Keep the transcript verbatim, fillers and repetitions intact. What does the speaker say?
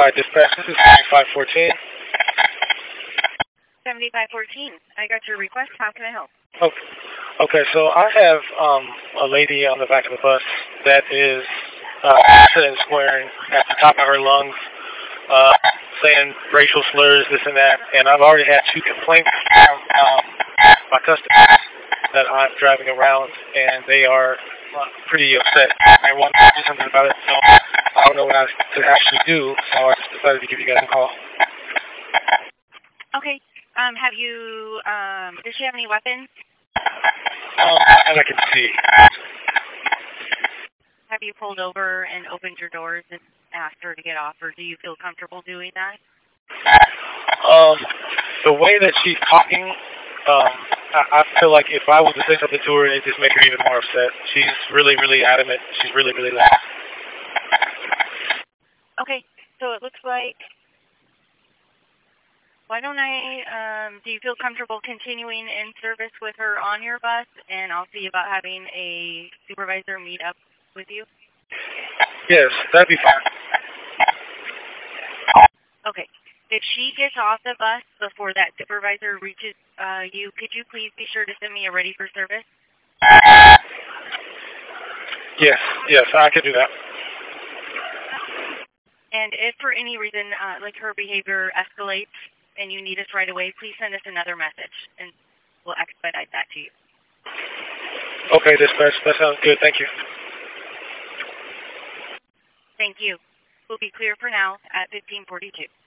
Hi, dispatch. This is seventy-five fourteen. seventy-five fourteen. I got your request. How can I help? Okay. Okay, so I have um, a lady on the back of the bus that is uh, accident swearing at the top of her lungs, uh, saying racial slurs, this and that, and I've already had two complaints from um, my customers that I'm driving around, and they are uh, pretty upset. I want to do something about it, so I don't know what I should actually do, so I just decided to give you guys a call. Okay. Um, have you, um, does she have any weapons? Um, and I can see. Have you pulled over and opened your doors and asked her to get off, or do you feel comfortable doing that? Um, the way that she's talking, um, I, I feel like if I was to say something to her, it'd just make her even more upset. She's really, really adamant. She's really, really loud. Okay, so it looks like, why don't I, um, do you feel comfortable continuing in service with her on your bus, and I'll see about having a supervisor meet up with you? Yes, that'd be fine. Okay. If she gets off the bus before that supervisor reaches uh, you, could you please be sure to send me a ready for service? Yes, yes, I can do that. And if for any reason, uh, like her behavior escalates and you need us right away, please send us another message, and we'll expedite that to you. Okay, dispatch, that sounds good. Thank you. Thank you. We'll be clear for now at fifteen forty-two.